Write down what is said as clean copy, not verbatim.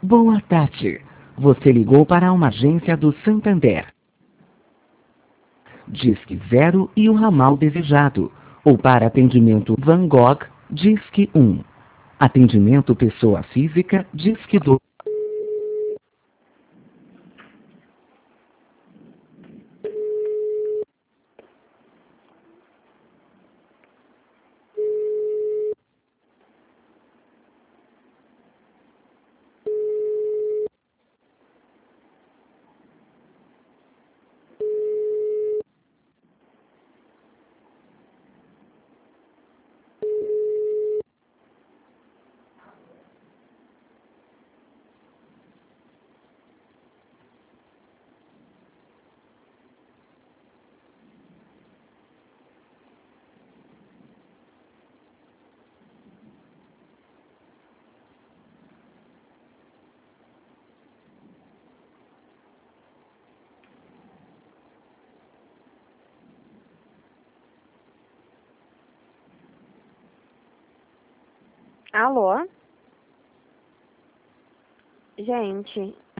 Boa tarde. Você ligou para uma agência do Santander. Disque 0 e o ramal desejado. Ou para atendimento Van Gogh, Disque 1. Atendimento pessoa física, Disque 2. Alô? Gente,